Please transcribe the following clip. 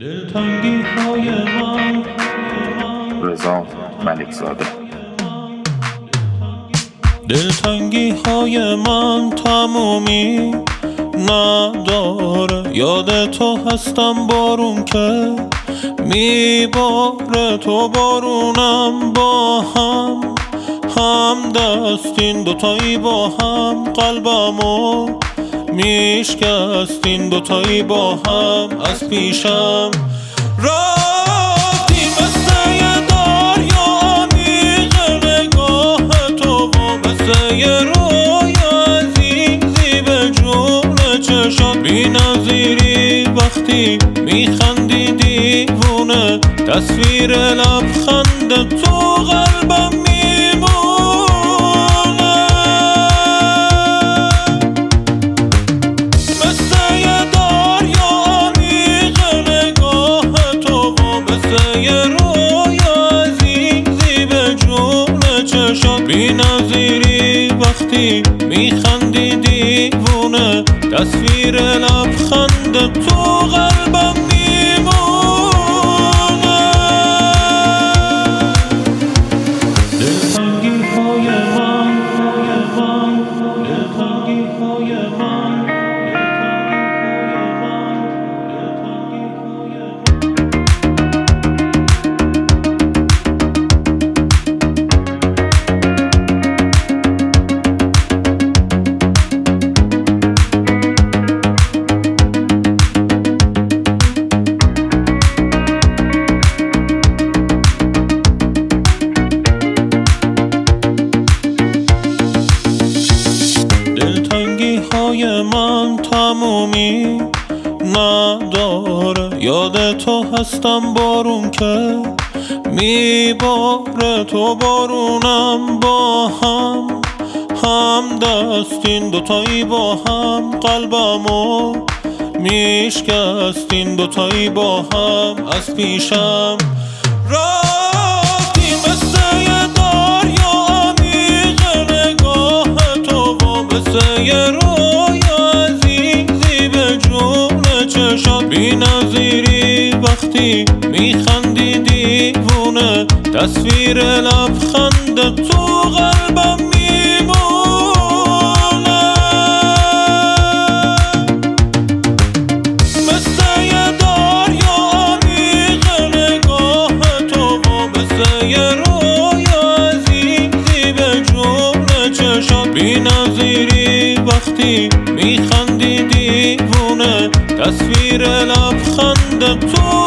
دلتنگی های من رضا ملکزاده. دلتنگی های من تمومی نداره، یاد تو هستم بارون که میباره، تو بارونم با هم دستین دوتایی با هم، قلبمو میشکستین دوتایی با هم. از پیشم رفتیم مثل یه دریا عمیق، نگاه تو و مثل یه رویا عزیزی به جون چشات بی نظیری. وقتی میخندی دیوونه، تصویر لبخند تو قلبم میمونه. مثل یه دریا عمیق، نگاه تو و مثل یه رویا عزیزی به جون چشات بی نظیری. وقتی میخندی دیوونه، تصویر لبخند تو قلبم میمونه. دلتنگی های من، دلتنگی های من، دلتنگی های من تمومی نداره، یاد تو هستم بارون که میباره، تو بارونم با هم دستین دوتایی با هم، قلبمو میشکستین دوتایی با هم. از پیشم رفتیم مثل یه دریا عمیق، نگاه تو و مثل یه رویا عزیزی به جون چشات بی نظیری. وقتی میخندی دیوونه، تصویر لبخند تو قلبم میمونه. مثل یه دریا عمیق، نگاه تو و مثل یه رویا عزیزی به جون چشات بی نظیری. وقتی میخندی دیوونه، تصویر لبخند تو